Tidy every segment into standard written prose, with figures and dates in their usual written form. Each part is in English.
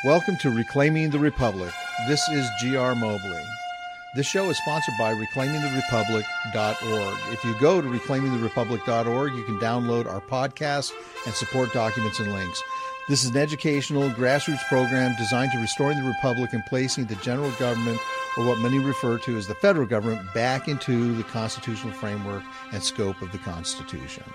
Welcome to Reclaiming the Republic. This is G.R. Mobley. This show is sponsored by reclaimingtherepublic.org. If you go to reclaimingtherepublic.org, you can download our podcast and support documents and links. This is an educational grassroots program designed to restoring the republic and placing the general government, or what many refer to as the federal government, back into the constitutional framework and scope of the Constitution.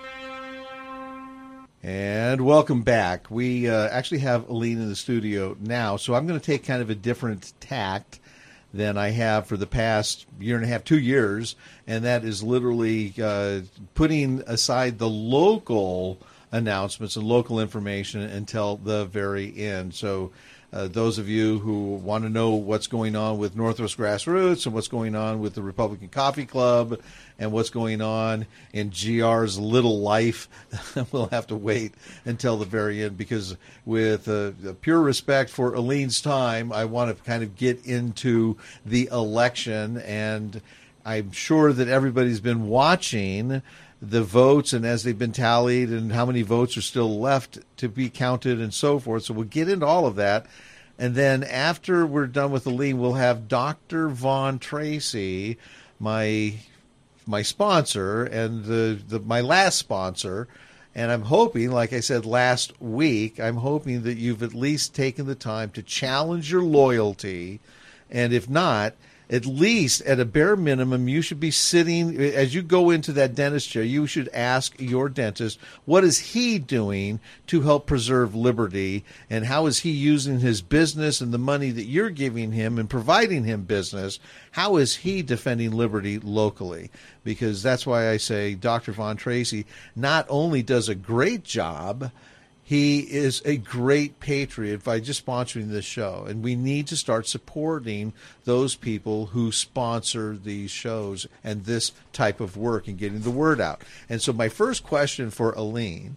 And welcome back. We actually have Aline in the studio now, so I'm going to take kind of a different tact than I have for the past year and a half, 2 years, and that is literally putting aside the local announcements and local information until the very end. So those of you who want to know what's going on with Northwest Grassroots and what's going on with the Republican Coffee Club and what's going on in GR's little life, we'll have to wait until the very end, because with pure respect for Aline's time, I want to kind of get into the election, and I'm sure that everybody's been watching the votes and as they've been tallied and how many votes are still left to be counted and so forth. So we'll get into all of that. And then after we're done with Aline, we'll have Dr. Vaughn Tracy, my sponsor and my last sponsor. And I'm hoping, like I said last week, I'm hoping that you've at least taken the time to challenge your loyalty. And if not, at least at a bare minimum, you should be sitting, as you go into that dentist chair, you should ask your dentist, what is he doing to help preserve liberty, and how is he using his business and the money that you're giving him and providing him business, how is he defending liberty locally? Because that's why I say Dr. Vaughn Tracy not only does a great job, he is a great patriot by just sponsoring this show. And we need to start supporting those people who sponsor these shows and this type of work and getting the word out. And so my first question for Aline,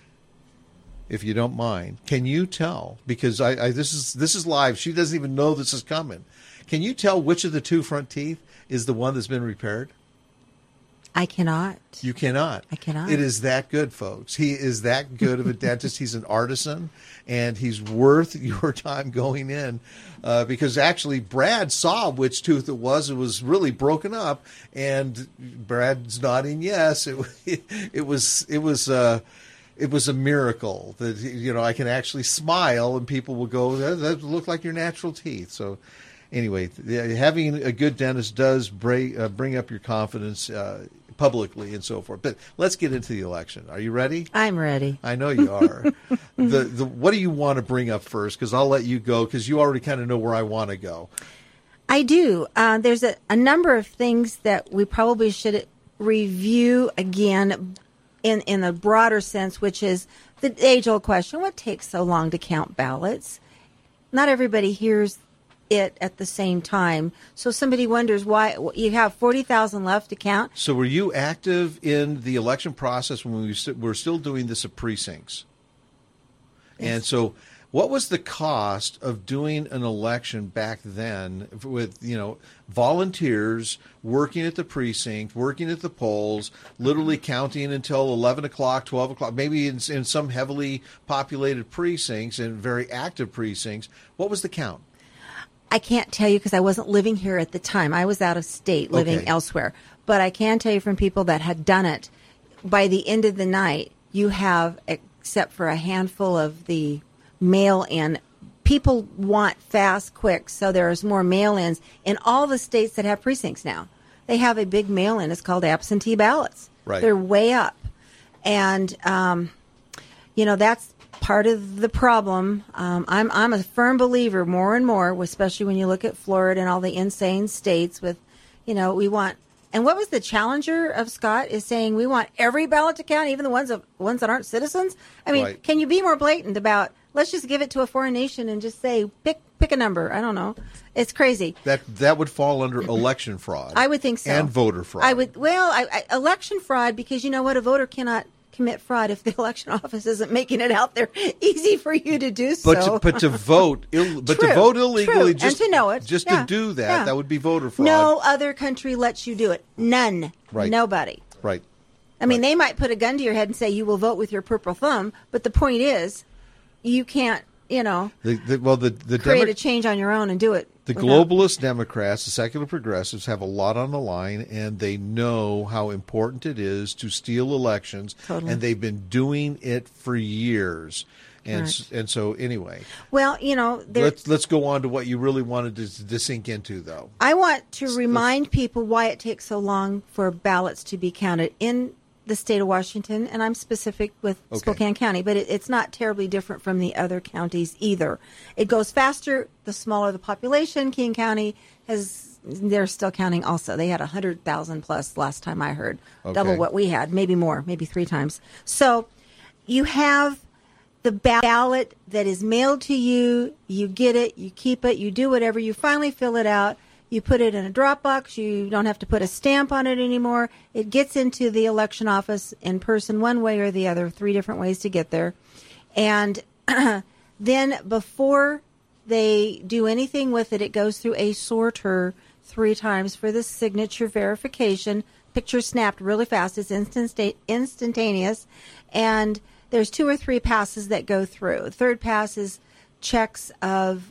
if you don't mind, can you tell, because this is live, she doesn't even know this is coming. Can you tell which of the two front teeth is the one that's been repaired? I cannot. You cannot. I cannot. It is that good, folks. He is that good of a dentist. He's an artisan, and he's worth your time going in, because actually Brad saw which tooth it was really broken up, and Brad's nodding yes. It was a miracle that I can actually smile and people will go, that look like your natural teeth. So anyway, having a good dentist does bring up your confidence publicly and so forth. But let's get into the election. Are you ready? I'm ready. I know you are. What do you want to bring up first? Because I'll let you go, because you already kind of know where I want to go. I do. There's a number of things that we probably should review again in a broader sense, which is the age-old question, what takes so long to count ballots? Not everybody hears it at the same time. So somebody wonders why you have 40,000 left to count. So were you active in the election process when we were still doing this at precincts? Yes. And so what was the cost of doing an election back then with, volunteers working at the precinct, working at the polls, literally counting until 11 o'clock, 12 o'clock, maybe in some heavily populated precincts and very active precincts? What was the count? I can't tell you because I wasn't living here at the time. I was out of state living elsewhere. But I can tell you from people that had done it, by the end of the night, you have, except for a handful of the mail-in, people want fast, quick, so there's more mail-ins in all the states that have precincts now. They have a big mail-in. It's called absentee ballots. Right. They're way up. And, that's part of the problem. I'm a firm believer more and more, especially when you look at Florida and all the insane states with, we want, and what was the challenger of Scott is saying we want every ballot to count, even the ones that aren't citizens. I mean, right. Can you be more blatant about, let's just give it to a foreign nation and just say, pick a number. I don't know. It's crazy. That would fall under election fraud. I would think so. And voter fraud. Election fraud, because you know what? A voter cannot commit fraud if the election office isn't making it out there easy for you to do so. But to vote illegally, just and to know it, to do that would be voter fraud. No other country lets you do it. None. Right. Nobody. Right. I mean, they might put a gun to your head and say you will vote with your purple thumb, but the point is, you can't the create a change on your own and do it. The globalist Democrats, the secular progressives, have a lot on the line, and they know how important it is to steal elections, and they've been doing it for years. And so anyway, well, let's go on to what you really wanted to sink into, though. I want to remind people why it takes so long for ballots to be counted in the state of Washington, and I'm specific with Spokane County, but it's not terribly different from the other counties either. It goes faster the smaller the population. King County they're still counting also. They had 100,000 plus last time I heard, double what we had, maybe more, maybe 3 times. So you have the ballot that is mailed to you, you get it, you keep it, you do whatever, you finally fill it out. You put it in a drop box. You don't have to put a stamp on it anymore. It gets into the election office in person one way or the other, 3 different ways to get there. And then before they do anything with it, it goes through a sorter 3 times for the signature verification. Picture snapped really fast. It's instantaneous. And there's 2 or 3 passes that go through. The 3rd pass is checks of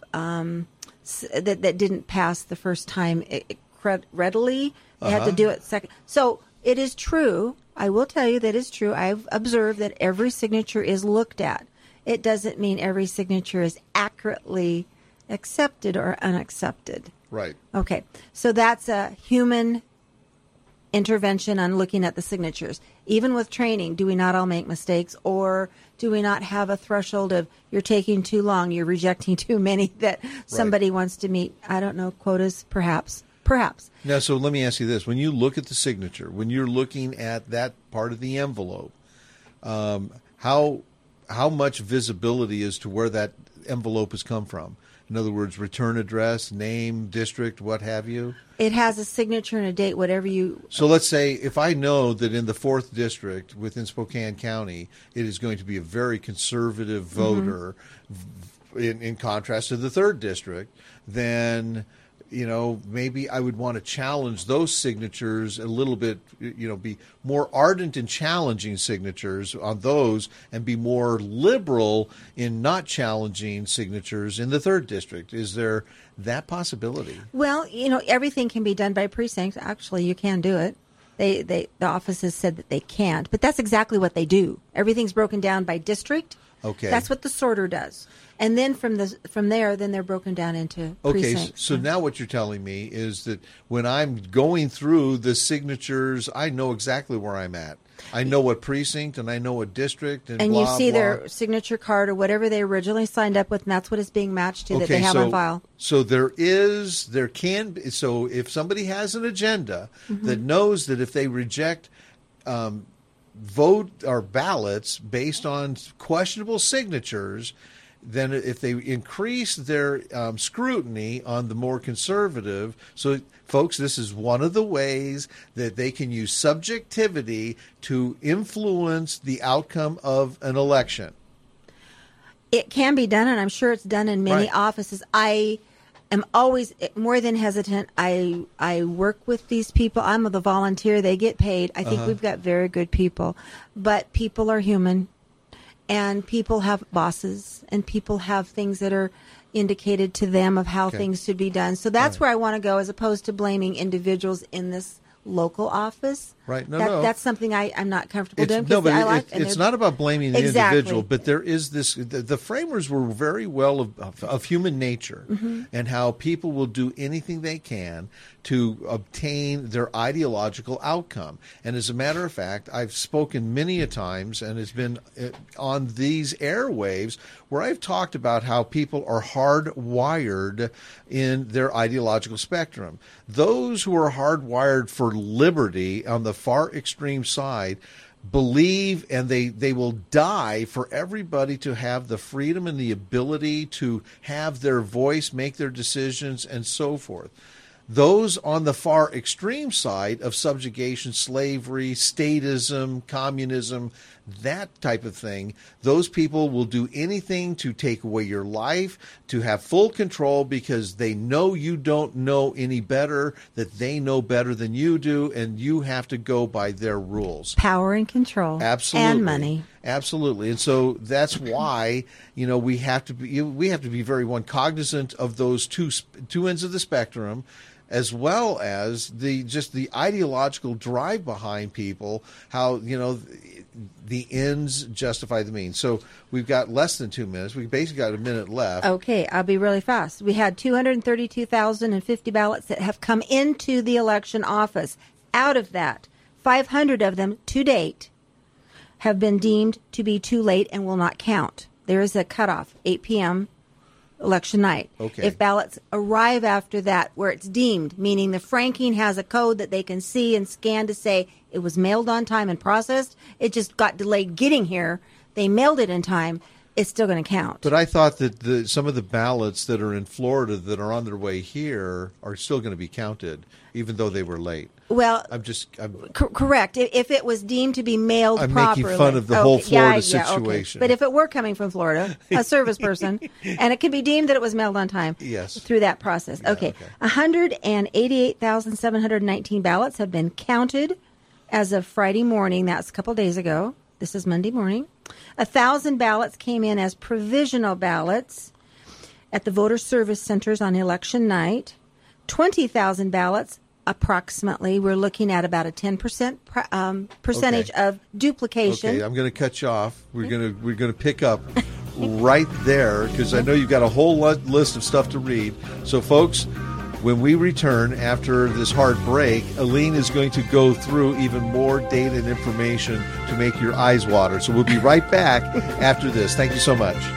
that didn't pass the first time readily. They had to do it second. So it is true. I will tell you that it's true. I've observed that every signature is looked at. It doesn't mean every signature is accurately accepted or unaccepted. Right. Okay. So that's a human intervention on looking at the signatures. Even with training, do we not all make mistakes, or do we not have a threshold of you're taking too long, you're rejecting too many that somebody wants to meet? I don't know, quotas, perhaps. Now, so let me ask you this. When you look at the signature, when you're looking at that part of the envelope, how much visibility is to where that envelope has come from? In other words, return address, name, district, what have you? It has a signature and a date, whatever you... So let's say if I know that in the 4th district within Spokane County, it is going to be a very conservative voter in contrast to the 3rd district, then... maybe I would want to challenge those signatures a little bit, be more ardent in challenging signatures on those and be more liberal in not challenging signatures in the 3rd district. Is there that possibility? Well, everything can be done by precinct. Actually, you can do it. The offices said that they can't, but that's exactly what they do. Everything's broken down by district. Okay. That's what the sorter does. And then from there, then they're broken down into precincts. Okay, so now what you're telling me is that when I'm going through the signatures, I know exactly where I'm at. I know what precinct and I know what district and blah, you see blah. Their signature card or whatever they originally signed up with, and that's what it's being matched to that they have on file. So so if somebody has an agenda that knows that if they reject vote or ballots based on questionable signatures, then if they increase their scrutiny on the more conservative, so folks, this is one of the ways that they can use subjectivity to influence the outcome of an election. It can be done, and I'm sure it's done in many offices. I am always more than hesitant. I work with these people. I'm the volunteer. They get paid. I think we've got very good people, but people are human. And people have bosses, and people have things that are indicated to them of how things should be done. So that's where I want to go, as opposed to blaming individuals in this local office. Right. That's something I'm not comfortable doing. No, but it's not about blaming the individual, but there is this, the framers were very well of human nature and how people will do anything they can to obtain their ideological outcome. And as a matter of fact, I've spoken many a times, and it's been on these airwaves, where I've talked about how people are hardwired in their ideological spectrum. Those who are hardwired for liberty on the far extreme side believe, and they will die for everybody to have the freedom and the ability to have their voice, make their decisions, and so forth. Those on the far extreme side of subjugation, slavery, statism, communism, that type of thing, those people will do anything to take away your life, to have full control, because they know you don't know any better, that they know better than you do, and you have to go by their rules. Power and control. Absolutely. And money. Absolutely. And so that's why, we have to be very cognizant of those two ends of the spectrum, as well as the ideological drive behind people, how, the ends justify the means. So we've got less than 2 minutes. We basically got a minute left. Okay, I'll be really fast. We had 232,050 ballots that have come into the election office. Out of that, 500 of them to date have been deemed to be too late and will not count. There is a cutoff, 8 p.m. election night. Okay. If ballots arrive after that where it's deemed, meaning the franking has a code that they can see and scan to say it was mailed on time and processed, it just got delayed getting here, they mailed it in time, it's still going to count. But I thought that some of the ballots that are in Florida that are on their way here are still going to be counted, even though they were late. Well, correct. If it was deemed to be mailed properly. I'm making fun of the whole Florida situation. Okay. But if it were coming from Florida, a service person, and it could be deemed that it was mailed on time through that process. Yeah, okay. 188,719 ballots have been counted as of Friday morning. That's a couple days ago. This is Monday morning. 1,000 ballots came in as provisional ballots at the voter service centers on election night. 20,000 ballots, approximately, we're looking at about a 10% percentage of duplication. Okay, I'm going to cut you off. We're going to pick up right there, because I know you've got a whole list of stuff to read. So, folks, when we return after this hard break, Aline is going to go through even more data and information to make your eyes water. So we'll be right back after this. Thank you so much.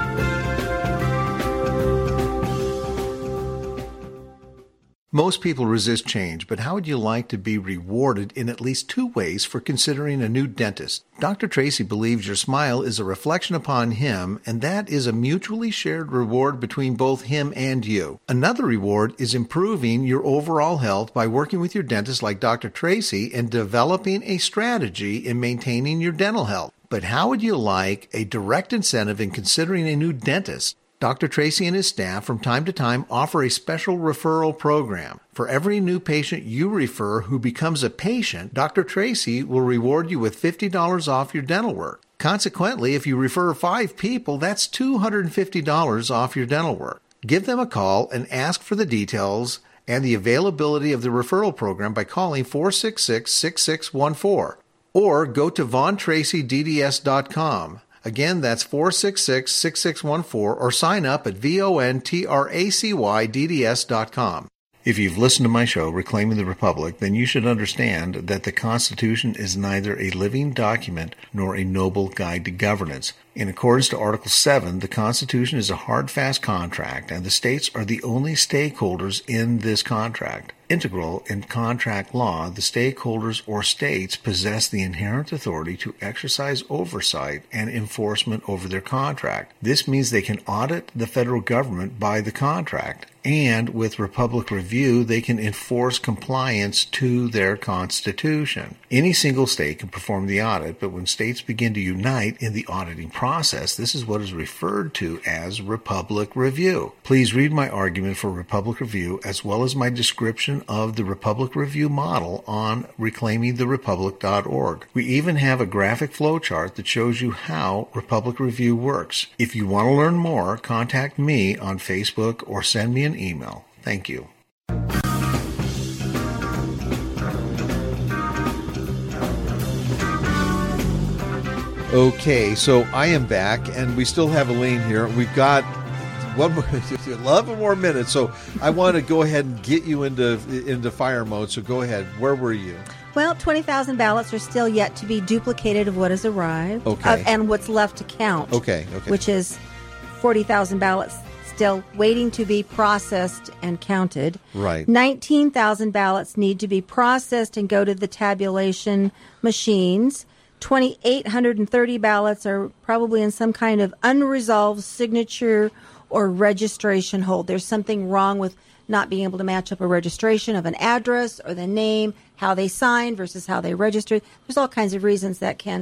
Most people resist change, but how would you like to be rewarded in at least 2 ways for considering a new dentist? Dr. Tracy believes your smile is a reflection upon him, and that is a mutually shared reward between both him and you. Another reward is improving your overall health by working with your dentist like Dr. Tracy and developing a strategy in maintaining your dental health. But how would you like a direct incentive in considering a new dentist? Dr. Tracy and his staff from time to time offer a special referral program. For every new patient you refer who becomes a patient, Dr. Tracy will reward you with $50 off your dental work. Consequently, if you refer 5 people, that's $250 off your dental work. Give them a call and ask for the details and the availability of the referral program by calling 466-6614 or go to VonTracyDDS.com. Again, that's 466-6614, or sign up at VonTracyDDS.com. If you've listened to my show, Reclaiming the Republic, then you should understand that the Constitution is neither a living document nor a noble guide to governance. In accordance to Article 7, the Constitution is a hard, fast contract, and the states are the only stakeholders in this contract. Integral in contract law, the stakeholders or states possess the inherent authority to exercise oversight and enforcement over their contract. This means they can audit the federal government by the contract, and with Republic Review, they can enforce compliance to their Constitution. Any single state can perform the audit, but when states begin to unite in the auditing process, this is what is referred to as Republic Review. Please read my argument for Republic Review as well as my description of the Republic Review model on reclaimingtherepublic.org. We even have a graphic flowchart that shows you how Republic Review works. If you want to learn more, contact me on Facebook or send me an email. Thank you. Okay, so I am back, and we still have Aline here. We've got 11 more minutes, so I want to go ahead and get you into fire mode. So go ahead. Where were you? Well, 20,000 ballots are still yet to be duplicated of what has arrived, and what's left to count. Okay. Which is 40,000 ballots still waiting to be processed and counted. Right. 19,000 ballots need to be processed and go to the tabulation machines. 2,830 ballots are probably in some kind of unresolved signature or registration hold. There's something wrong with not being able to match up a registration of an address or the name, how they signed versus how they registered. There's all kinds of reasons that can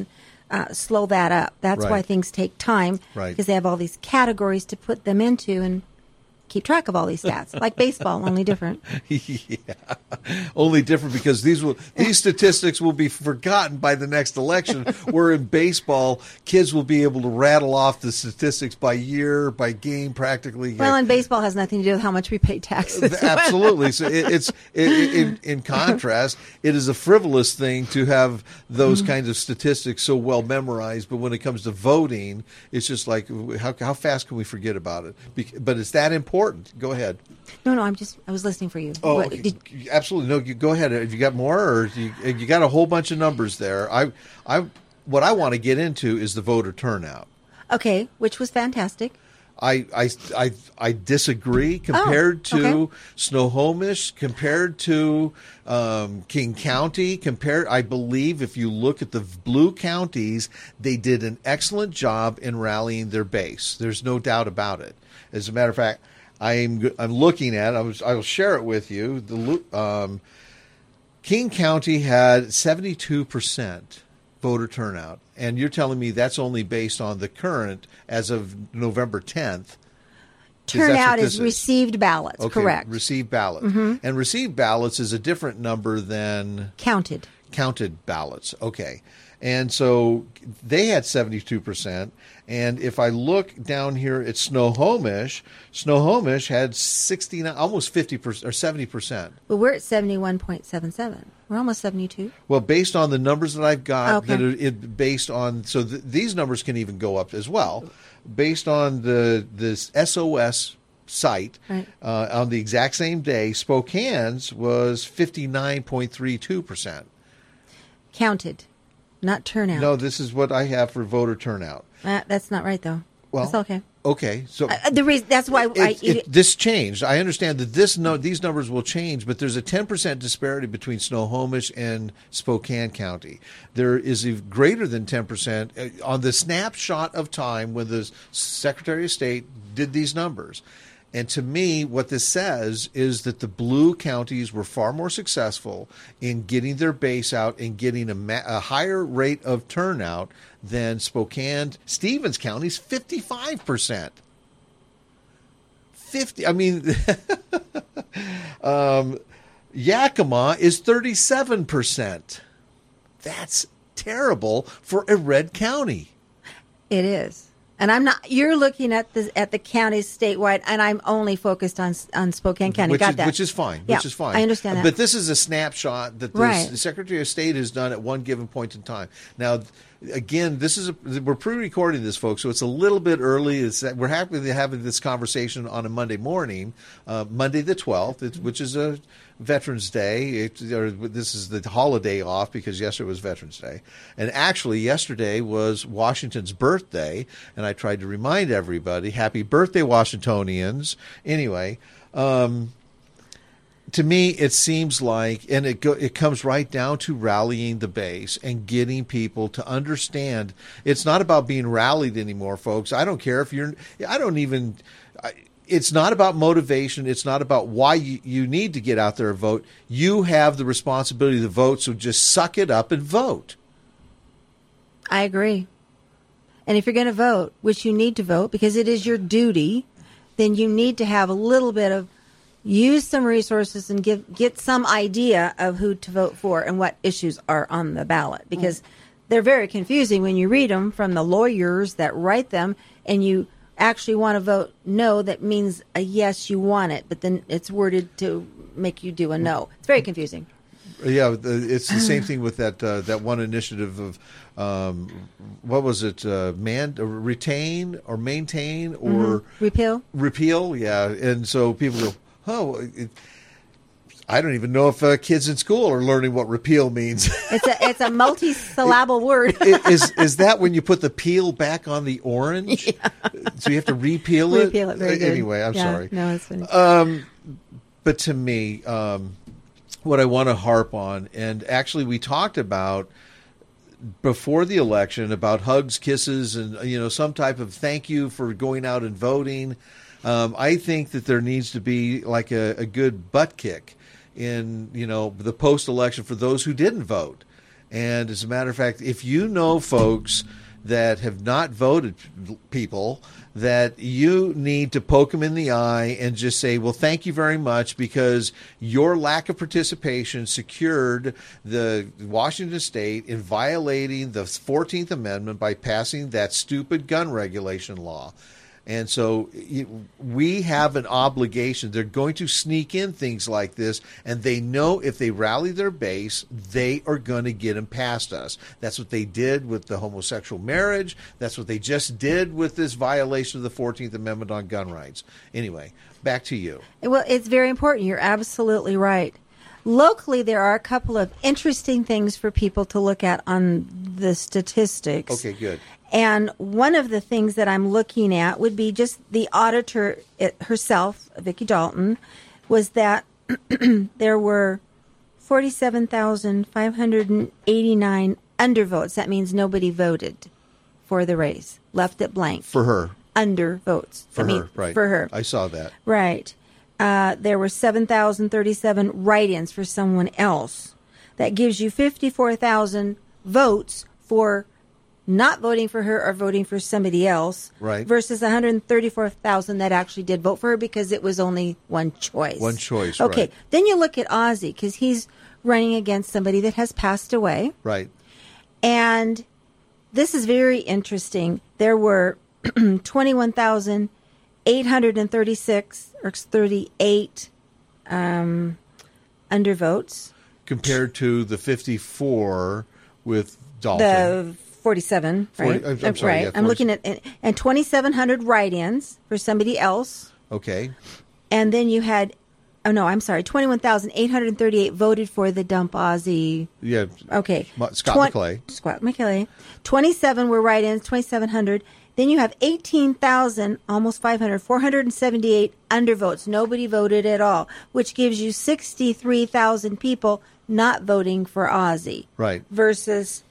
slow that up. That's Right. why things take time, Right. because they have all these categories to put them into and keep track of all these stats, like baseball, only different. Yeah, only different because these statistics will be forgotten by the next election. Where in baseball, kids will be able to rattle off the statistics by year, by game, practically. Well, and baseball has nothing to do with how much we pay taxes. Absolutely. So in contrast, it is a frivolous thing to have those kinds of statistics so well memorized. But when it comes to voting, it's just like how fast can we forget about it? But it's that important. Go ahead. No, I was listening for you. Oh, What- okay. Absolutely. No, you go ahead. Have you got more, or you got a whole bunch of numbers there? What I want to get into is the voter turnout. okay, which was fantastic. I disagree compared to okay. Snohomish, compared to King County, I believe if you look at the blue counties, they did an excellent job in rallying their base. There's no doubt about it. As a matter of fact, I'm looking at. I will share it with you. King County had 72% voter turnout, and you're telling me that's only based on the current as of November 10th. Turnout is received ballots, Okay, correct. Received ballots. And received ballots is a different number than Counted. counted ballots. Okay. And so they had 72%. And if I look down here at Snohomish had 69, almost 50% or 70%. Well, we're at 71.77. We're almost 72. Well, based on the numbers that I've got, Okay. that it based on, so these numbers can even go up as well, based on this SOS site. Right. On the exact same day, Spokane's was 59.32%. Counted, not turnout. No, this is what I have for voter turnout. That's not right, though. Well, That's okay. Okay, so The reason that's why this changed. I understand that these numbers will change, but there's a 10% disparity between Snohomish and Spokane County. There is a greater than 10% on the snapshot of time when the Secretary of State did these numbers. And to me, what this says is that the blue counties were far more successful in getting their base out and getting a higher rate of turnout than Spokane. Stevens County's 55%. 50. I mean, Yakima is 37%. That's terrible for a red county. it is. And I'm not. You're looking at the counties statewide, and I'm only focused on Spokane County. Got that? Which is fine. Yeah, Which is fine. I understand that. But this is a snapshot that Right. the Secretary of State has done at one given point in time. Now, again, we're pre-recording this, folks, so it's a little bit early. We're happy to have this conversation on a Monday morning, Monday the 12th, which is a Veterans Day. This is the holiday off because yesterday was Veterans Day. And actually, yesterday was Washington's birthday, and I tried to remind everybody, happy birthday, Washingtonians. Anyway, to me, it seems like, and it comes right down to rallying the base and getting people to understand. It's not about being rallied anymore, folks. I don't care if it's not about motivation. It's not about why you need to get out there and vote. You have the responsibility to vote, so just suck it up and vote. I agree. And if you're going to vote, which you need to vote because it is your duty, then you need to have a little bit of use some resources and get some idea of who to vote for and what issues are on the ballot, because they're very confusing when you read them from the lawyers that write them, and you actually want to vote no. That means a yes, you want it, but then it's worded to make you do a no. It's very confusing. Yeah, it's the same thing with that one initiative of what was it? Retain or maintain or Repeal. Repeal. Yeah, and so people go, oh. I don't even know if kids in school are learning what repeal means. It's a multi-syllable word. Is that when you put the peel back on the orange? Yeah. So you have to repeal it? Repeal it, very good. Anyway, I'm sorry. No, it's funny. But to me, what I want to harp on, and actually we talked about before the election about hugs, kisses, and some type of thank you for going out and voting. I think that there needs to be like a good butt kick in the post-election for those who didn't vote. And as a matter of fact, if you know folks that have not voted, people, that you need to poke them in the eye and just say, well, thank you very much, because your lack of participation secured the Washington State in violating the 14th Amendment by passing that stupid gun regulation law. And so we have an obligation. They're going to sneak in things like this, and they know if they rally their base, they are going to get them past us. That's what they did with the homosexual marriage. That's what they just did with this violation of the 14th Amendment on gun rights. Anyway, back to you. Well, it's very important. You're absolutely right. Locally, there are a couple of interesting things for people to look at on the statistics. Okay, good. And one of the things that I'm looking at would be just the auditor herself, Vicki Dalton, was that there were 47,589 undervotes. That means nobody voted for the race, left it blank. For her. Undervotes. For her, right. For her. I saw that. Right. There were 7,037 write-ins for someone else. That gives you 54,000 votes for not voting for her or voting for somebody else, right, versus 134,000 that actually did vote for her because it was only one choice. One choice, okay. Right. Then you look at Ozzy, because he's running against somebody that has passed away. Right. And this is very interesting. There were 21,836 or 38 undervotes. Compared to the 54 with Dalton. The 47, right? 40, I'm sorry, right. yeah, I'm looking at, and 2,700 write-ins for somebody else. Okay. And then you had, 21,838 voted for the Dump Ozzy. Yeah. Okay. Scott McClay. Scott McClay. 27 were write-ins, 2,700. Then you have 18,000, almost 500, 478 undervotes. Nobody voted at all, which gives you 63,000 people not voting for Ozzy. Right. Versus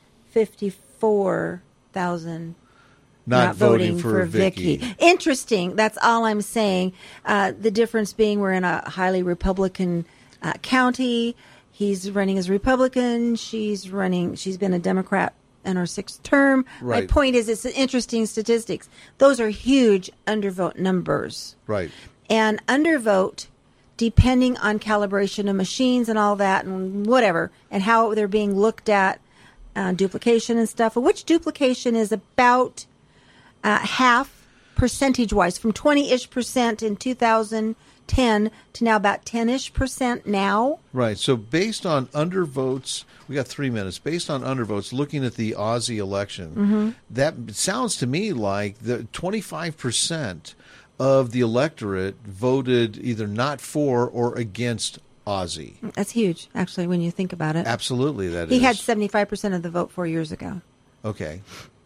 54,000 not voting for Vicki. Interesting. That's all I'm saying. The difference being we're in a highly Republican county. He's running as Republican. She's been a Democrat in her 6th term. Right. My point is, it's interesting statistics. Those are huge undervote numbers. Right. And undervote, depending on calibration of machines and all that and whatever, and how they're being looked at, duplication and stuff, which duplication is about half percentage-wise, from 20-ish% in 2010 to now about 10-ish% now. Right. So based on undervotes, we got 3 minutes. Based on undervotes, looking at the Ozzy election, that sounds to me like the 25% of the electorate voted either not for or against Ozzy. That's huge, actually, when you think about it. Absolutely, that is. He had 75% of the vote 4 years ago. Okay.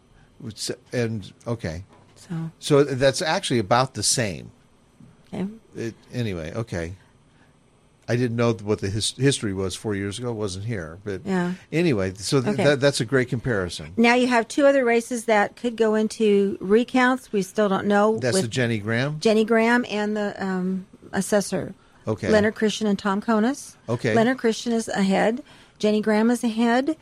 And, okay. So that's actually about the same. Okay. Anyway, okay. I didn't know what the history was 4 years ago. It wasn't here. But yeah. Anyway, so that's a great comparison. Now you have 2 other races that could go into recounts. We still don't know. That's the Jenny Graham? Jenny Graham and the assessor. Okay. Leonard Christian and Tom Konis. Okay. Leonard Christian is ahead. Jenny Graham is ahead.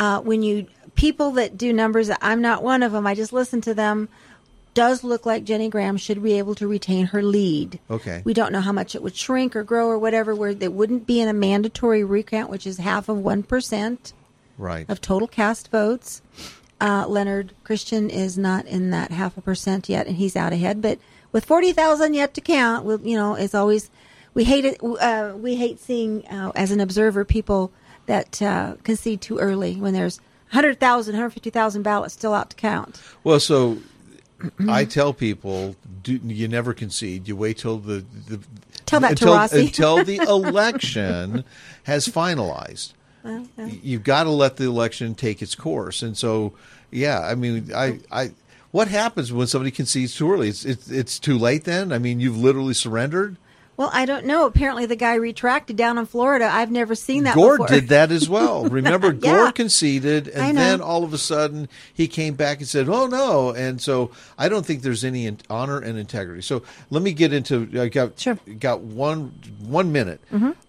People that do numbers, I'm not one of them. I just listen to them. Does look like Jenny Graham should be able to retain her lead. Okay. We don't know how much it would shrink or grow or whatever, where it wouldn't be in a mandatory recount, which is half of 1% right. of total cast votes. Leonard Christian is not in that 0.5% yet, and he's out ahead. But with 40,000 yet to count, it's always, we hate it. We hate seeing, as an observer, people that concede too early when there's 100,000, 150,000 ballots still out to count. Well, so I tell people, you never concede. You wait till tell that to Rossi. until the election has finalized. Well, yeah. You've got to let the election take its course. And so, yeah, I mean, what happens when somebody concedes too early? It's too late then? I mean, you've literally surrendered? Well, I don't know. Apparently the guy retracted down in Florida. I've never seen that Gore before. did that as well. Remember, Yeah. Gore conceded, and then all of a sudden he came back and said, oh, no. And so I don't think there's any honor and integrity. So let me get into, I got 1 minute.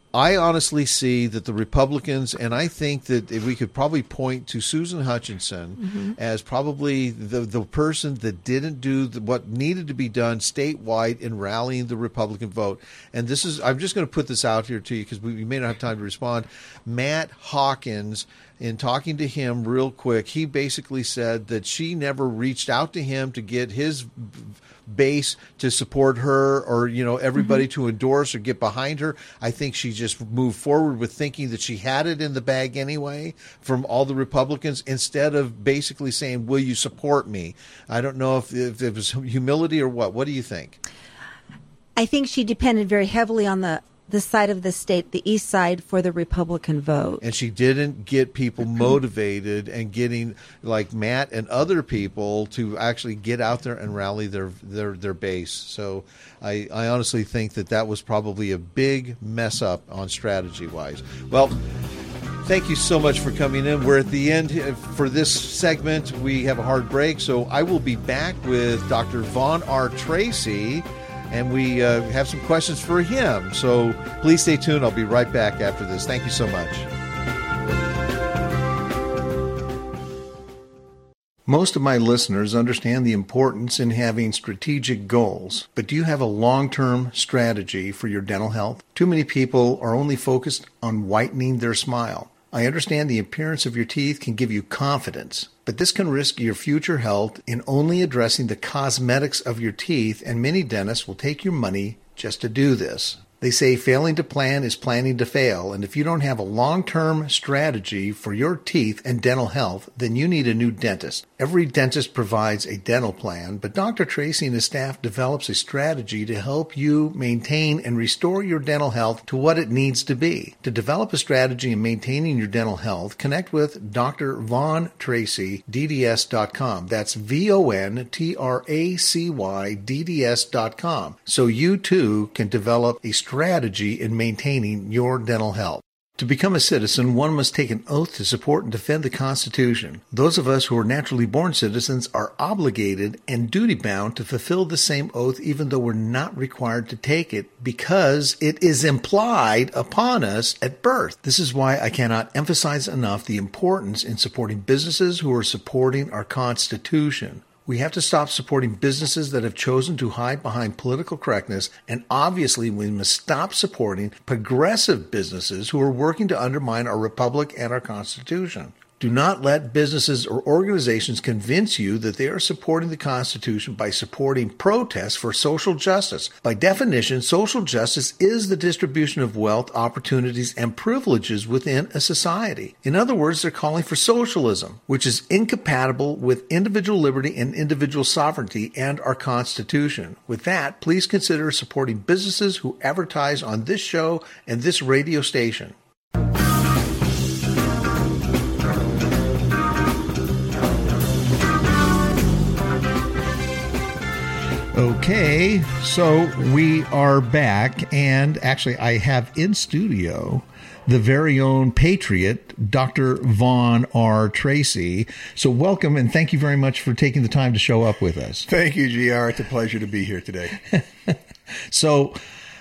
I honestly see that the Republicans, and I think that if we could probably point to Susan Hutchinson as probably the person that didn't do what needed to be done statewide in rallying the Republican vote. And this is, I'm just going to put this out here to you because we may not have time to respond. Matt Hawkins, in talking to him real quick, he basically said that she never reached out to him to get his base to support her, or everybody to endorse or get behind her. I think she just moved forward with thinking that she had it in the bag anyway from all the Republicans, instead of basically saying, will you support me? I don't know if it was humility or what do you think? I think she depended very heavily on the side of the state, the east side, for the Republican vote. And she didn't get people motivated and getting, like Matt and other people, to actually get out there and rally their base. So I honestly think that was probably a big mess up on strategy-wise. Well, thank you so much for coming in. We're at the end for this segment. We have a hard break, so I will be back with Dr. Vaughn R. Tracy, and we have some questions for him. So please stay tuned. I'll be right back after this. Thank you so much. Most of my listeners understand the importance in having strategic goals, but do you have a long-term strategy for your dental health? Too many people are only focused on whitening their smile. I understand the appearance of your teeth can give you confidence, but this can risk your future health in only addressing the cosmetics of your teeth, and many dentists will take your money just to do this. They say failing to plan is planning to fail, and if you don't have a long-term strategy for your teeth and dental health, then you need a new dentist. Every dentist provides a dental plan, but Dr. Tracy and his staff develops a strategy to help you maintain and restore your dental health to what it needs to be. To develop a strategy in maintaining your dental health, connect with Dr. Vaughn Tracy, DDS.com. That's VONTRACY, DDS.com. So you too can develop a strategy in maintaining your dental health. To become a citizen, one must take an oath to support and defend the Constitution. Those of us who are naturally born citizens are obligated and duty-bound to fulfill the same oath, even though we're not required to take it, because it is implied upon us at birth. This is why I cannot emphasize enough the importance in supporting businesses who are supporting our Constitution. We have to stop supporting businesses that have chosen to hide behind political correctness, and obviously we must stop supporting progressive businesses who are working to undermine our republic and our Constitution. Do not let businesses or organizations convince you that they are supporting the Constitution by supporting protests for social justice. By definition, social justice is the distribution of wealth, opportunities, and privileges within a society. In other words, they're calling for socialism, which is incompatible with individual liberty and individual sovereignty and our Constitution. With that, please consider supporting businesses who advertise on this show and this radio station. Okay, so we are back, and actually I have in studio the very own patriot, Dr. Vaughn R. Tracy. So welcome, and thank you very much for taking the time to show up with us. Thank you, GR. It's a pleasure to be here today. So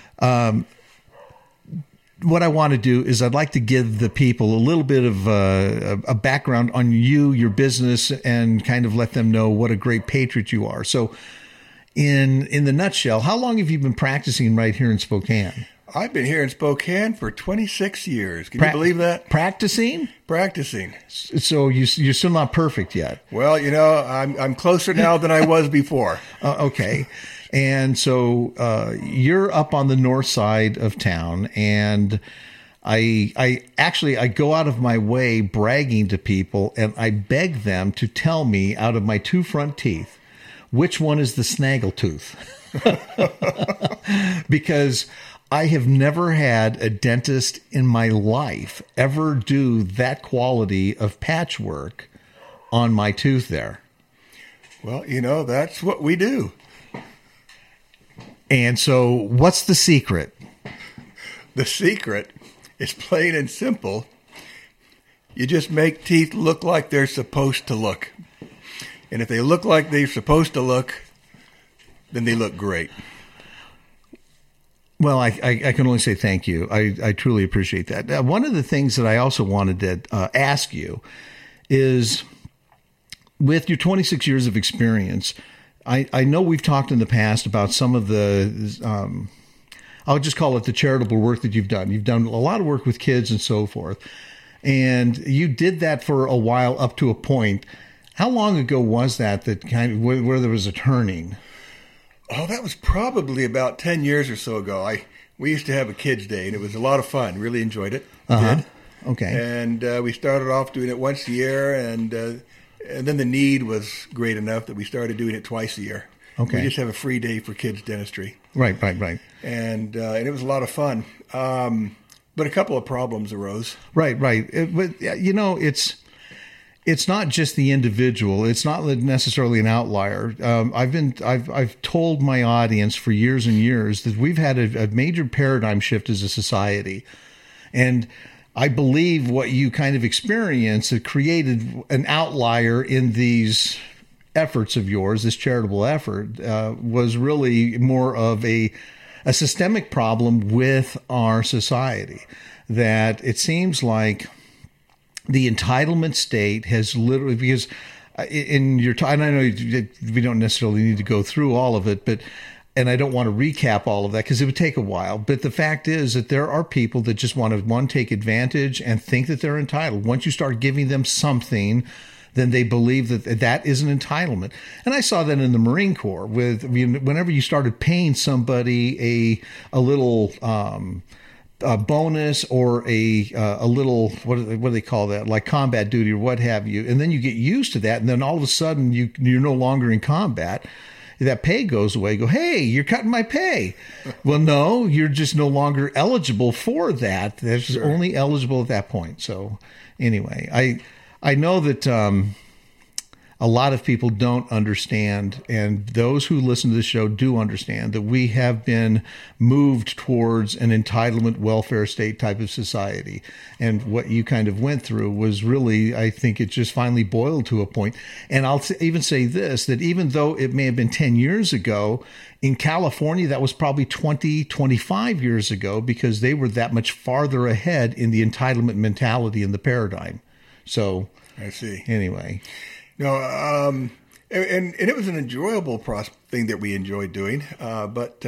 what I want to do is I'd like to give the people a little bit of a background on you, your business, and kind of let them know what a great patriot you are. So in the nutshell, how long have you been practicing right here in Spokane? I've been here in Spokane for 26 years. Can you believe that? Practicing? Practicing. So you're still not perfect yet. Well, I'm closer now than I was before. Okay. And so you're up on the north side of town, and I go out of my way bragging to people, and I beg them to tell me out of my two front teeth, which one is the snaggletooth? Because I have never had a dentist in my life ever do that quality of patchwork on my tooth there. Well, that's what we do. And so what's the secret? The secret is plain and simple. You just make teeth look like they're supposed to look. And if they look like they're supposed to look, then they look great. Well, I can only say thank you. I truly appreciate that. One of the things that I also wanted to ask you is, with your 26 years of experience, I know we've talked in the past about some of the, I'll just call it the charitable work that you've done. You've done a lot of work with kids and so forth. And you did that for a while up to a point. How long ago was that kind of where there was a turning? Oh, that was probably about 10 years or so ago. We used to have a kids' day, and it was a lot of fun. Really enjoyed it. Did. Okay. And we started off doing it once a year, and then the need was great enough that we started doing it twice a year. Okay. We just have a free day for kids' dentistry. Right. And it was a lot of fun. But a couple of problems arose. Right. But it's not just the individual. It's not necessarily an outlier. I've told my audience for years and years that we've had a major paradigm shift as a society, and I believe what you kind of experienced had created an outlier in these efforts of yours. This charitable effort was really more of a systemic problem with our society, that it seems like the entitlement state has literally, because in your time, I know we don't necessarily need to go through all of it, and I don't want to recap all of that because it would take a while. But the fact is that there are people that just want to, take advantage and think that they're entitled. Once you start giving them something, then they believe that is an entitlement. And I saw that in the Marine Corps whenever you started paying somebody a little a bonus or a little, what do they call that, like combat duty or what have you, and then you get used to that, and then all of a sudden you're no longer in combat, that pay goes away. You go, hey, you're cutting my pay. Well, no, you're just no longer eligible for that. That's Sure. only eligible at that point. So anyway, I know that a lot of people don't understand, and those who listen to the show do understand, that we have been moved towards an entitlement welfare state type of society. And what you kind of went through was really, I think it just finally boiled to a point. And I'll even say this, that even though it may have been 10 years ago, in California, that was probably 20, 25 years ago, because they were that much farther ahead in the entitlement mentality and the paradigm. So I see. Anyway. No, and it was an enjoyable thing that we enjoyed doing, but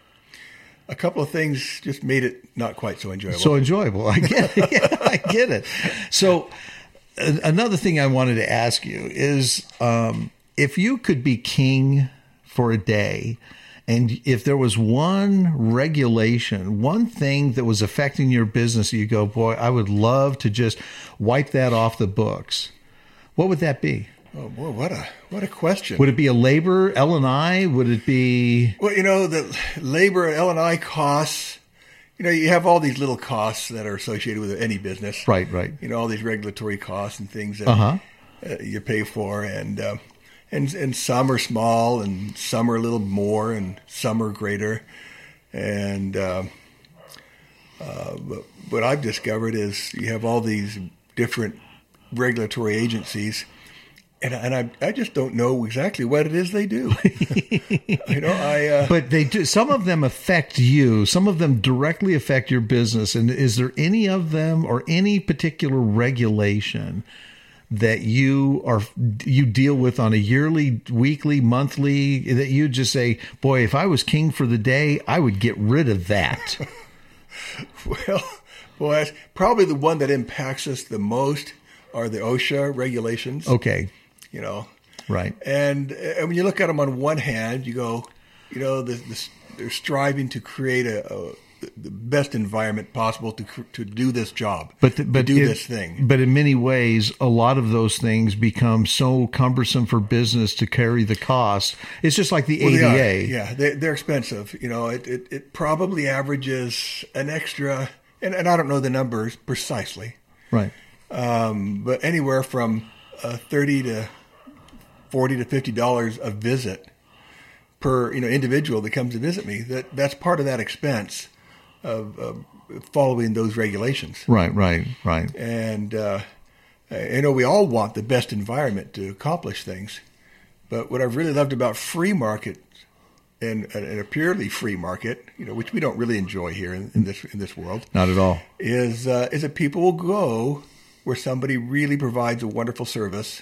a couple of things just made it not quite so enjoyable. So enjoyable. I get it. Yeah, I get it. So another thing I wanted to ask you is, if you could be king for a day, and if there was one regulation, one thing that was affecting your business, you go, boy, I would love to just wipe that off the books, what would that be? Oh boy, what a question! Would it be a labor L&I? Would it be? Well, the labor L&I costs. You have all these little costs that are associated with any business. Right. All these regulatory costs and things that you pay for, and some are small, and some are a little more, and some are greater. And but what I've discovered is you have all these different regulatory agencies. And I just don't know exactly what it is they do. But they do. Some of them affect you. Some of them directly affect your business. And is there any of them or any particular regulation that you deal with on a yearly, weekly, monthly, that you just say, boy, if I was king for the day, I would get rid of that? Well, boy, probably the one that impacts us the most are the OSHA regulations. Okay. Right. And when you look at them on one hand, you go, they're striving to create the best environment possible to do this job, this thing. But in many ways, a lot of those things become so cumbersome for business to carry the cost. It's just like the ADA. Yeah, they're expensive. It probably averages an extra, and I don't know the numbers precisely. Right. But anywhere from $30 to $40 to $50 a visit per individual that comes to visit me. That's part of that expense of following those regulations. Right. And we all want the best environment to accomplish things. But what I've really loved about free market in a purely free market, which we don't really enjoy here in this world. Not at all. Is that people will go where somebody really provides a wonderful service,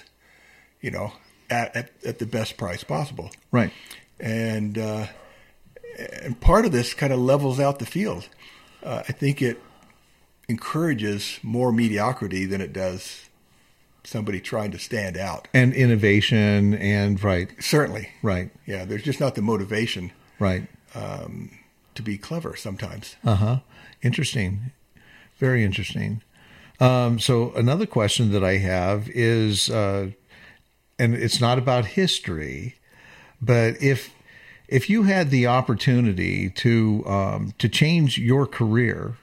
at the best price possible. Right. And part of this kind of levels out the field. I think it encourages more mediocrity than it does somebody trying to stand out. And innovation and right. Certainly. Right. Yeah, there's just not the motivation right. To be clever sometimes. Uh-huh. Interesting. Very interesting. So another question that I have is, and it's not about history, but if you had the opportunity to change your career,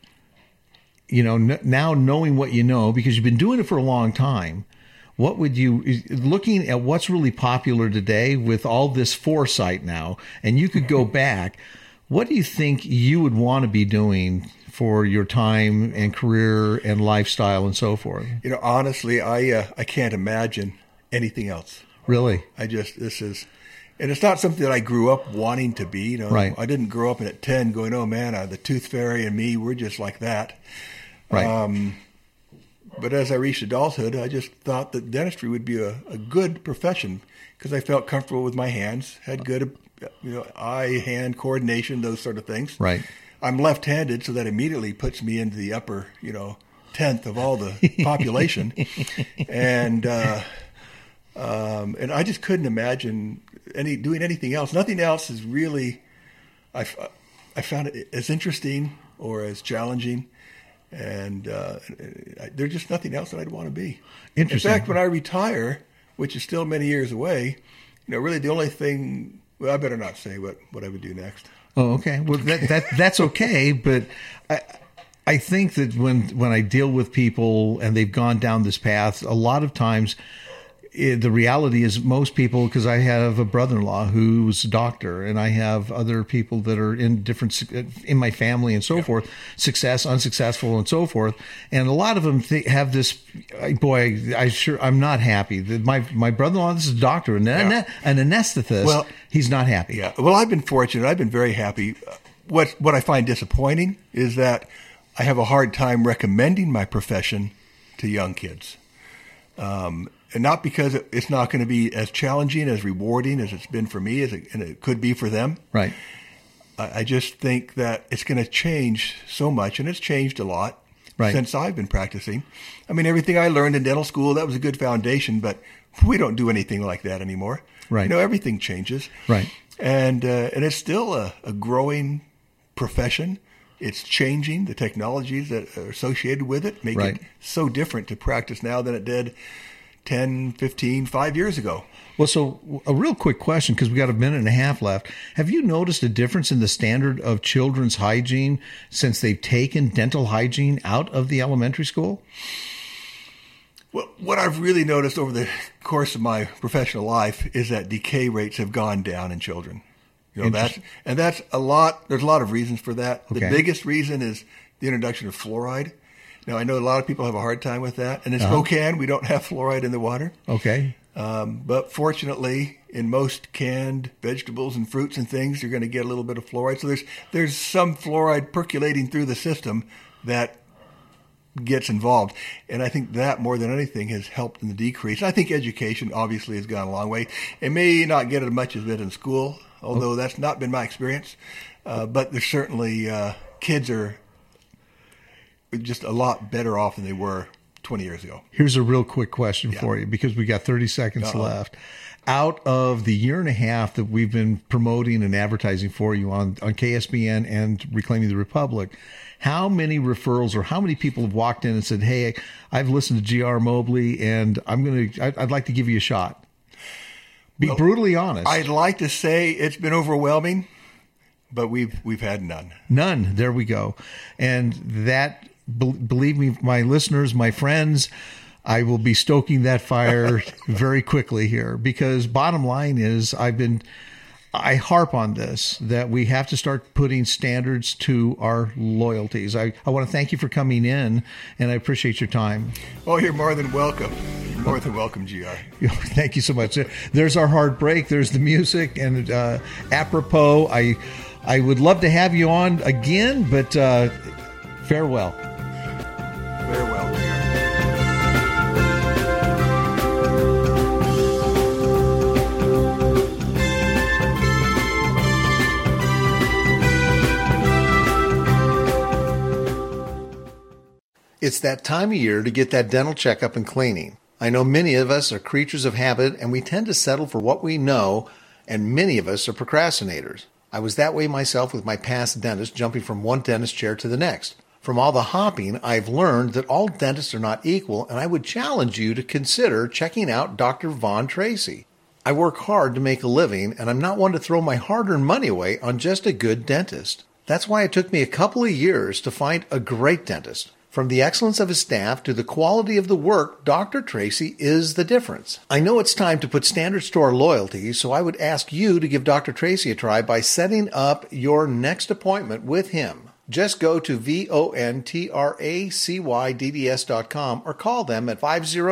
now knowing what you know, because you've been doing it for a long time, what would you, looking at what's really popular today with all this foresight now, and you could go back, what do you think you would want to be doing for your time and career and lifestyle and so forth? Honestly, I can't imagine anything else. Really? And it's not something that I grew up wanting to be. Right. I didn't grow up at 10 going, oh man, the tooth fairy and me, we're just like that. Right. But as I reached adulthood, I just thought that dentistry would be a good profession because I felt comfortable with my hands, had good, eye-hand coordination, those sort of things. Right. I'm left-handed, so that immediately puts me into the upper, 10th of all the population, and I just couldn't imagine doing anything else. Nothing else is really. I found it as interesting or as challenging, and there's just nothing else that I'd want to be. Interesting. In fact, when I retire, which is still many years away, really the only thing. Well, I better not say what I would do next. Oh, okay. Well, that's okay. But I think that when I deal with people and they've gone down this path, a lot of times the reality is most people, because I have a brother-in-law who's a doctor, and I have other people that are in my family and so forth, success, unsuccessful, and so forth. And a lot of them have this, I'm not happy. My brother-in-law, this is a doctor, and an anesthetist. Well, he's not happy. Yeah. Well, I've been fortunate. I've been very happy. What I find disappointing is that I have a hard time recommending my profession to young kids. And not because it's not going to be as challenging, as rewarding as it's been for me, and it could be for them. Right. I just think that it's going to change so much, and it's changed a lot since I've been practicing. I mean, everything I learned in dental school, that was a good foundation, but we don't do anything like that anymore. Right. Everything changes. Right. And it's still a growing profession. It's changing. The technologies that are associated with it make it so different to practice now than it did 10, 15, 5 years ago. Well, so a real quick question, because we got a minute and a half left. Have you noticed a difference in the standard of children's hygiene since they've taken dental hygiene out of the elementary school? Well, what I've really noticed over the course of my professional life is that decay rates have gone down in children. That's a lot. There's a lot of reasons for that. Okay. The biggest reason is the introduction of fluoride. Now, I know a lot of people have a hard time with that. And in Spokane, we don't have fluoride in the water. Okay. But fortunately, in most canned vegetables and fruits and things, you're going to get a little bit of fluoride. So there's some fluoride percolating through the system that gets involved. And I think that more than anything has helped in the decrease. I think education obviously has gone a long way. It may not get as much as it in school, although that's not been my experience. But there's certainly kids are just a lot better off than they were 20 years ago. Here's a real quick question for you, because we got 30 seconds left. Out of the year and a half that we've been promoting and advertising for you on KSBN and Reclaiming the Republic, how many referrals or how many people have walked in and said, hey, I've listened to G.R. Mobley and I'd like to give you a shot? Be brutally honest. I'd like to say it's been overwhelming, but we've had none. None. There we go. And that, believe me, my listeners, my friends, I will be stoking that fire very quickly here, because bottom line is I harp on this, that we have to start putting standards to our loyalties. I want to thank you for coming in, and I appreciate your time. Oh, you're more than welcome. more than welcome, GR. Thank you so much. There's our hard break. There's the music. And apropos, I would love to have you on again, but farewell. Farewell. It's that time of year to get that dental checkup and cleaning. I know many of us are creatures of habit, and we tend to settle for what we know, and many of us are procrastinators. I was that way myself with my past dentist, jumping from one dentist chair to the next. From all the hopping, I've learned that all dentists are not equal, and I would challenge you to consider checking out Dr. Vaughn Tracy. I work hard to make a living, and I'm not one to throw my hard-earned money away on just a good dentist. That's why it took me a couple of years to find a great dentist. From the excellence of his staff to the quality of the work, Dr. Tracy is the difference. I know it's time to put standards to our loyalty, so I would ask you to give Dr. Tracy a try by setting up your next appointment with him. Just go to VONTRACYDDS.com or call them at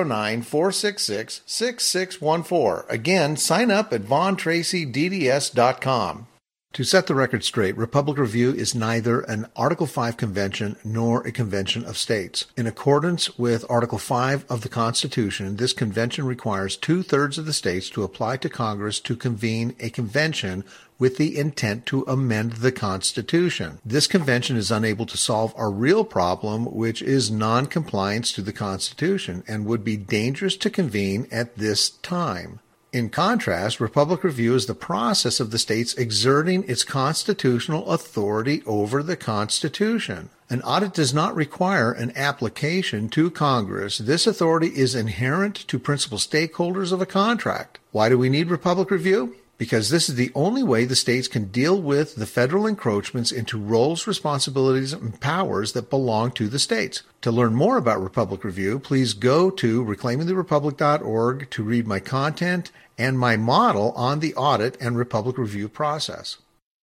509-466-6614. Again, sign up at VonTracyDDS.com. To set the record straight, Republic Review is neither an Article 5 convention nor a convention of states. In accordance with Article 5 of the Constitution, this convention requires 2/3 of the states to apply to Congress to convene a convention with the intent to amend the Constitution. This convention is unable to solve our real problem, which is non-compliance to the Constitution, and would be dangerous to convene at this time. In contrast, Republic Review is the process of the states exerting its constitutional authority over the Constitution. An audit does not require an application to Congress. This authority is inherent to principal stakeholders of a contract. Why do we need Republic Review? Because this is the only way the states can deal with the federal encroachments into roles, responsibilities, and powers that belong to the states. To learn more about Republic Review, please go to reclaimingtherepublic.org to read my content and my model on the audit and Republic Review process.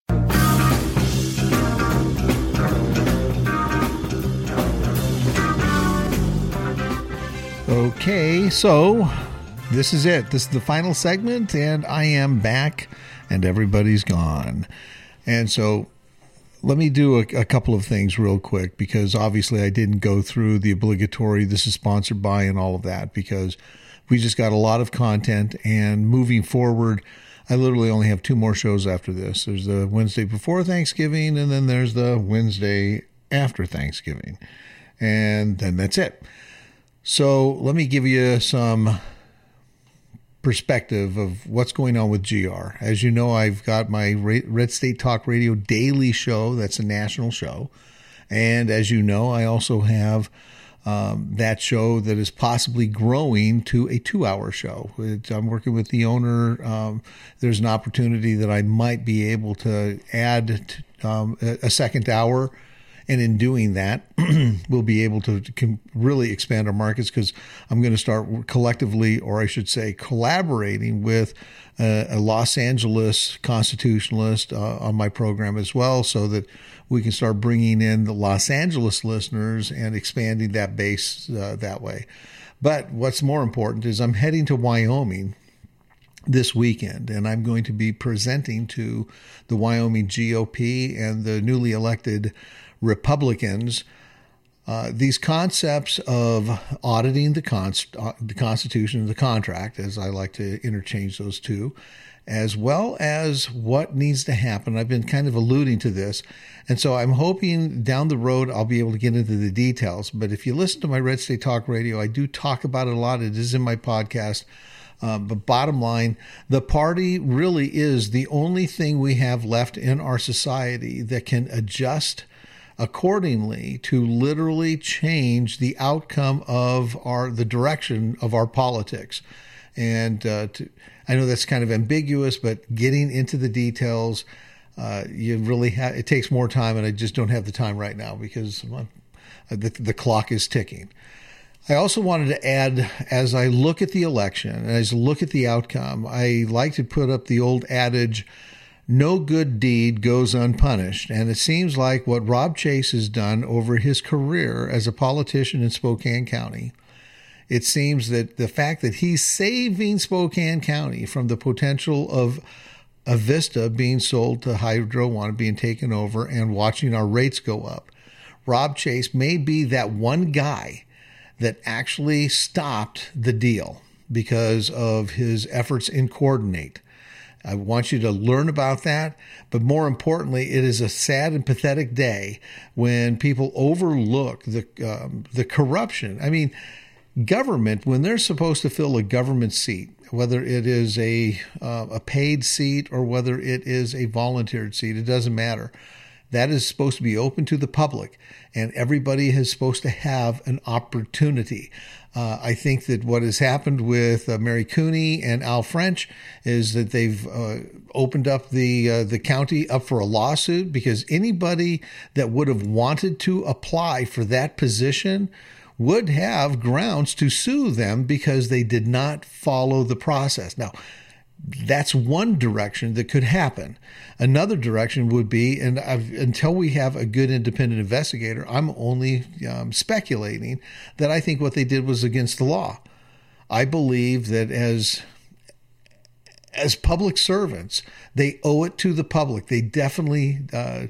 Okay, so this is it. This is the final segment, and I am back, and everybody's gone. And so let me do a couple of things real quick, because obviously I didn't go through the obligatory, this is sponsored by, and all of that, because we just got a lot of content, and moving forward, I literally only have 2 more shows after this. There's the Wednesday before Thanksgiving, and then there's the Wednesday after Thanksgiving. And then that's it. So let me give you some perspective of what's going on with GR. As you know, I've got my Red State Talk Radio daily show. That's a national show. And as you know, I also have that show that is possibly growing to a 2-hour show. I'm working with the owner. There's an opportunity that I might be able to add a second hour. And in doing that, we'll be able to really expand our markets, because I'm going to start collectively, or I should say collaborating with a Los Angeles constitutionalist on my program as well, so that we can start bringing in the Los Angeles listeners and expanding that base that way. But what's more important is I'm heading to Wyoming this weekend, and I'm going to be presenting to the Wyoming GOP and the newly elected Republicans these concepts of auditing the Constitution and the contract, as I like to interchange those two, as well as what needs to happen. I've been kind of alluding to this, and so I'm hoping down the road I'll be able to get into the details. But if you listen to my Red State Talk Radio, I do talk about it a lot. It is in my podcast. But bottom line, the party really is the only thing we have left in our society that can adjust accordingly to literally change the outcome of the direction of our politics. And I know that's kind of ambiguous, but getting into the details, it takes more time, and I just don't have the time right now, because the clock is ticking. I also wanted to add, as I look at the election, and as I look at the outcome, I like to put up the old adage, no good deed goes unpunished. And it seems like what Rob Chase has done over his career as a politician in Spokane County it seems that the fact that he's saving Spokane County from the potential of Avista being sold to Hydro One, being taken over, and watching our rates go up, Rob Chase may be that one guy that actually stopped the deal because of his efforts in Coordinate. I want you to learn about that. But more importantly, it is a sad and pathetic day when people overlook the corruption. I mean, government, when they're supposed to fill a government seat, whether it is a paid seat or whether it is a volunteered seat, it doesn't matter. That is supposed to be open to the public, and everybody is supposed to have an opportunity. I think that what has happened with Mary Cooney and Al French is that they've opened up the county up for a lawsuit, because anybody that would have wanted to apply for that position would have grounds to sue them because they did not follow the process. Now, that's one direction that could happen. Another direction would be, and until we have a good independent investigator, I'm only speculating that I think what they did was against the law. I believe that as public servants, they owe it to the public. They definitely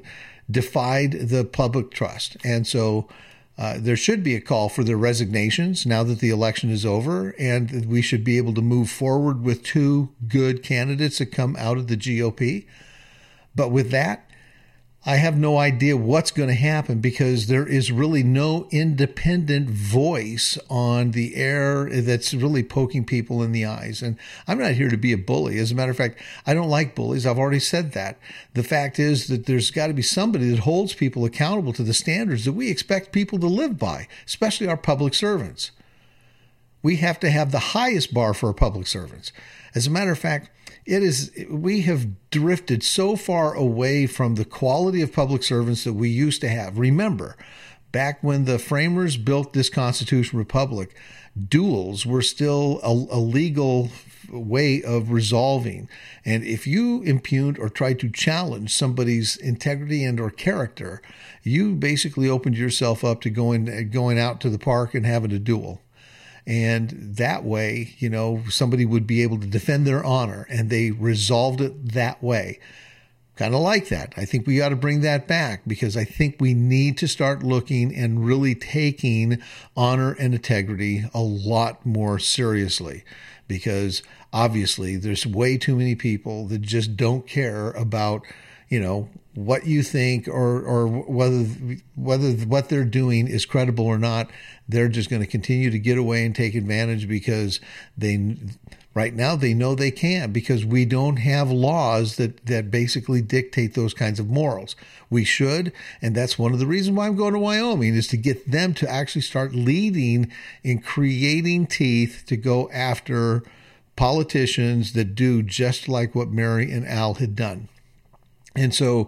defied the public trust. And so there should be a call for their resignations now that the election is over, and we should be able to move forward with two good candidates that come out of the GOP. But with that, I have no idea what's going to happen, because there is really no independent voice on the air that's really poking people in the eyes. And I'm not here to be a bully. As a matter of fact, I don't like bullies. I've already said that. The fact is that there's got to be somebody that holds people accountable to the standards that we expect people to live by, especially our public servants. We have to have the highest bar for our public servants. As a matter of fact, we have drifted so far away from the quality of public servants that we used to have. Remember, back when the framers built this constitutional republic, duels were still a legal way of resolving. And if you impugned or tried to challenge somebody's integrity and or character, you basically opened yourself up to going out to the park and having a duel. And that way, somebody would be able to defend their honor, and they resolved it that way. Kind of like that. I think we ought to bring that back, because I think we need to start looking and really taking honor and integrity a lot more seriously, because obviously there's way too many people that just don't care about, what you think or whether what they're doing is credible or not. They're just going to continue to get away and take advantage, because right now they know they can, because we don't have laws that basically dictate those kinds of morals. We should, and that's one of the reasons why I'm going to Wyoming, is to get them to actually start leading in creating teeth to go after politicians that do just like what Mary and Al had done. And so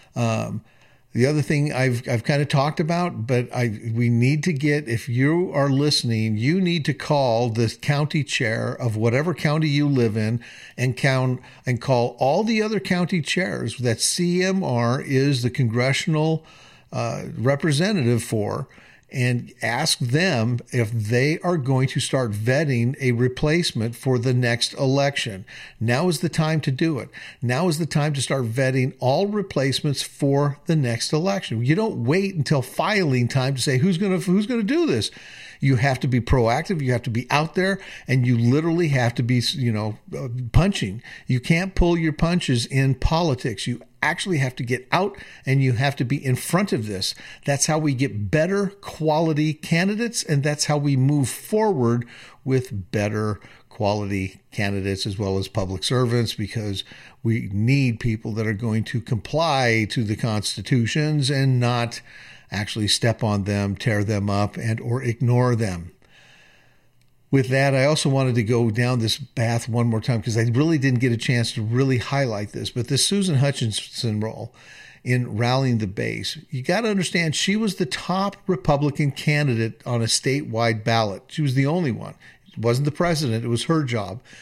the other thing I've kind of talked about, but we need to get, if you are listening, you need to call the county chair of whatever county you live in and call all the other county chairs that CMR is the congressional representative for, and ask them if they are going to start vetting a replacement for the next election. Now is the time to do it. Now is the time to start vetting all replacements for the next election. You don't wait until filing time to say who's going to do this. You have to be proactive. You have to be out there, and you literally have to be, punching. You can't pull your punches in politics. You actually have to get out, and you have to be in front of this. That's how we get better quality candidates, and that's how we move forward with better quality candidates as well as public servants, because we need people that are going to comply to the constitutions and not actually step on them, tear them up, and or ignore them. With that, I also wanted to go down this path one more time, because I really didn't get a chance to really highlight this. But this Susan Hutchinson role in rallying the base, you got to understand, she was the top Republican candidate on a statewide ballot. She was the only one. It wasn't the president. It was her job.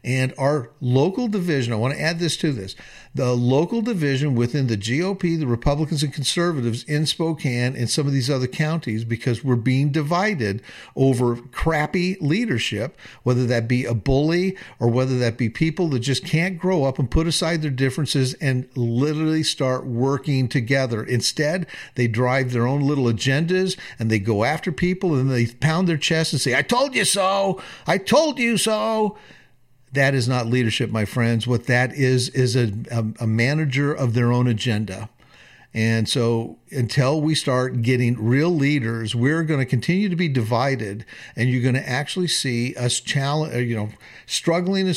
And our local division, I want to add this to this, the local division within the GOP, the Republicans and conservatives in Spokane and some of these other counties, because we're being divided over crappy leadership, whether that be a bully or whether that be people that just can't grow up and put aside their differences and literally start working together. Instead, they drive their own little agendas and they go after people and they pound their chest and say, I told you so. I told you so. That is not leadership, my friends. What that is a manager of their own agenda. And so until we start getting real leaders, we're going to continue to be divided, and you're going to actually see us struggling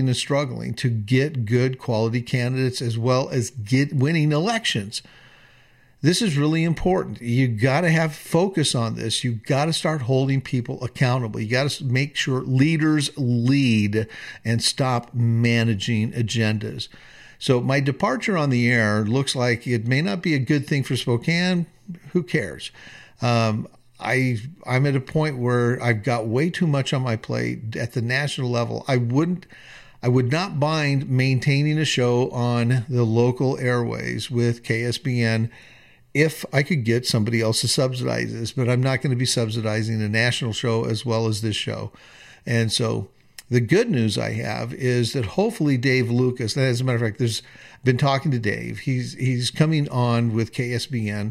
to get good quality candidates as well as get winning elections. This is really important. You got to have focus on this. You got to start holding people accountable. You got to make sure leaders lead and stop managing agendas. So my departure on the air looks like it may not be a good thing for Spokane. Who cares? I'm at a point where I've got way too much on my plate at the national level. I would not mind maintaining a show on the local airways with KSBN if I could get somebody else to subsidize this, but I'm not going to be subsidizing a national show as well as this show. And so the good news I have is that hopefully Dave Lucas, as a matter of fact, there's been talking to Dave. He's coming on with KSBN.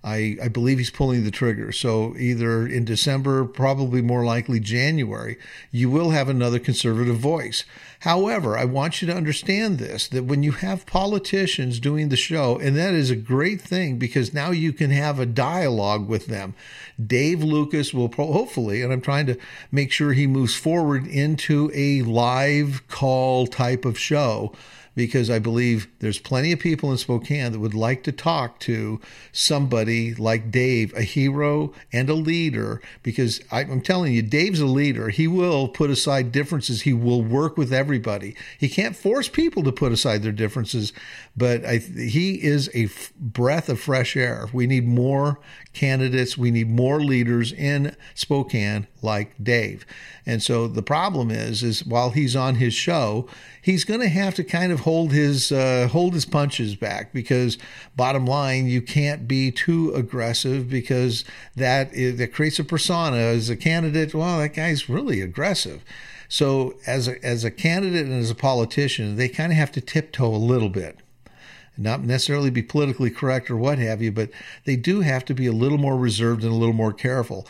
I believe he's pulling the trigger. So either in December, probably more likely January, you will have another conservative voice. However, I want you to understand this, that when you have politicians doing the show, and that is a great thing because now you can have a dialogue with them. Dave Lucas will hopefully, and I'm trying to make sure he moves forward into a live call type of show, because I believe there's plenty of people in Spokane that would like to talk to somebody like Dave, a hero and a leader, because I'm telling you, Dave's a leader. He will put aside differences. He will work with everybody. He can't force people to put aside their differences, but he is a breath of fresh air. We need more candidates. We need more leaders in Spokane like Dave. And so the problem is while he's on his show, he's going to have to kind of hold his punches back, because bottom line, you can't be too aggressive, because that creates a persona as a candidate. Well, that guy's really aggressive. So as a candidate and as a politician, they kind of have to tiptoe a little bit. Not necessarily be politically correct or what have you, but they do have to be a little more reserved and a little more careful.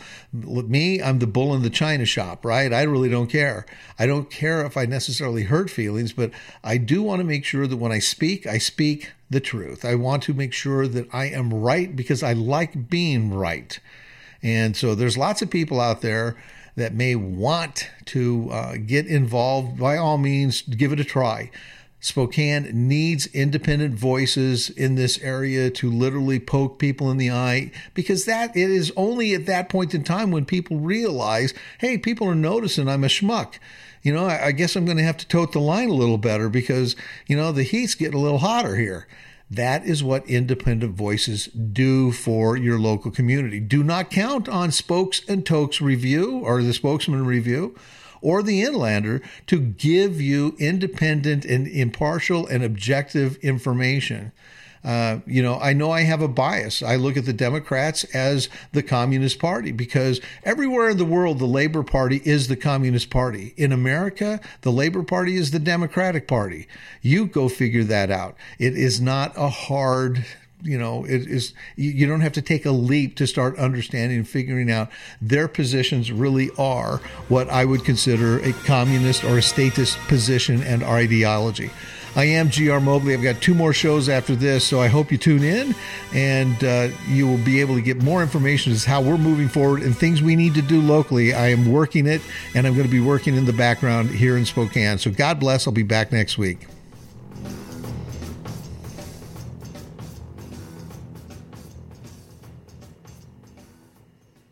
Me, I'm the bull in the china shop, right? I really don't care. I don't care if I necessarily hurt feelings, but I do want to make sure that when I speak the truth. I want to make sure that I am right because I like being right. And so there's lots of people out there that may want to get involved. By all means, give it a try. Spokane needs independent voices in this area to literally poke people in the eye, because it is only at that point in time when people realize, hey, people are noticing I'm a schmuck. I guess I'm going to have to tote the line a little better because, the heat's getting a little hotter here. That is what independent voices do for your local community. Do not count on Spokes and Tokes Review or the Spokesman Review or the Inlander to give you independent and impartial and objective information. I know I have a bias. I look at the Democrats as the Communist Party because everywhere in the world, the Labor Party is the Communist Party. In America, the Labor Party is the Democratic Party. You go figure that out. It is not a hard it is. You don't have to take a leap to start understanding and figuring out their positions really are what I would consider a communist or a statist position and ideology. I am G.R. Mobley. I've got 2 more shows after this, so I hope you tune in, and you will be able to get more information as to how we're moving forward and things we need to do locally. I am working it, and I'm going to be working in the background here in Spokane. So God bless. I'll be back next week.